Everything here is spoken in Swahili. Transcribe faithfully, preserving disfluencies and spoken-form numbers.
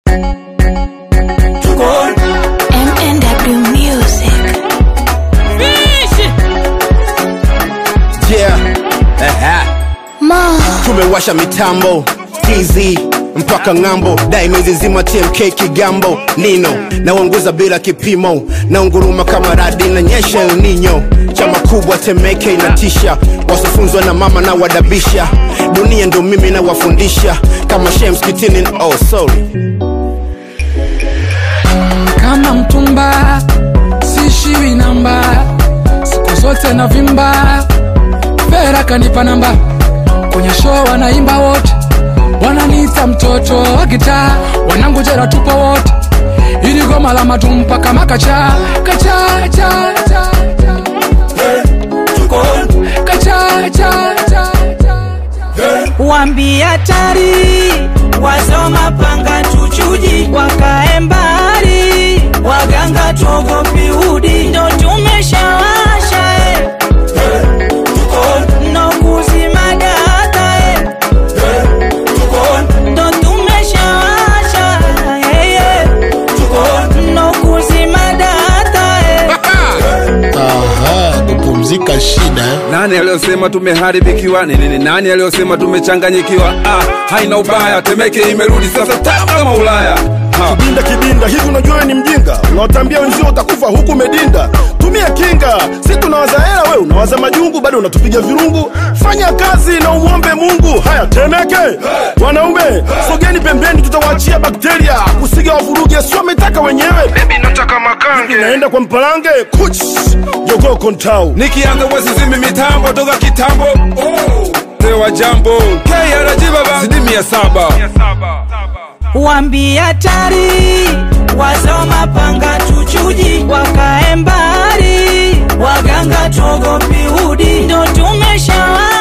M N W Music. Yeah. Aha. Ma. Tumewasha mitambo T Z mpaka ngambo, daimizi zima T M K Kigambo, Nino na wanguza bila kipimo, na unguruma kama radi na nyesha El Nino. Chama kubwa Temeke inatisha, wasifunzwa na mama na wadabisha, dunia ndo mimi na wafundisha, kama Shems kitini. Oh sorry. Kama mtumba sishiwi namba, siku zote na vimba. Vera kanipa namba, kwenye show wanaimba wote, wananiita mtoto wa gitaa, wanangu jera tupo wote, ili goma la matumpa kama kacha kacha cha cha kacha cha cha. Wambia tari wasoma panga chuchuji, wakae mbali waganga tuogopi udi, ndo tumeshawasha eh. No kuzima data eh. Ndo tumeshawasha eh, eh. No kuzima data eh. Aha, kupumzika shida eh? Nani aliyosema tumeharibikiwa? Nini nani aliyosema tumechanganyikiwa? Ah, haina ubaya, Temeke imerudi sasa tamu kama Ulaya. Ha. Kibinda kibinda, hivi unajua ni mjinga, unawatambia wenzio utakufa huku medinda. Tumia kinga, si tunawaza hela, wewe unawaza majungu, bado unatupiga virungu. Fanya kazi na uombe Mungu. Haya Temeke, hey! Wanaume, sogeni pembeni, tutawachia bakteria kusiga wavuruge, sio metaka wenyewe. Baby nataka makange, naenda kwa mpalange, kuch, yogo kontau. Nikianza wasi zimi mitambo toka kitambo. Oh, tewa jambo, K R G baba, zidimi ya saba. Wambia tari wasoma panga chuchuji, wakae mbali waganga tuogopi udi, ndo tumeshawa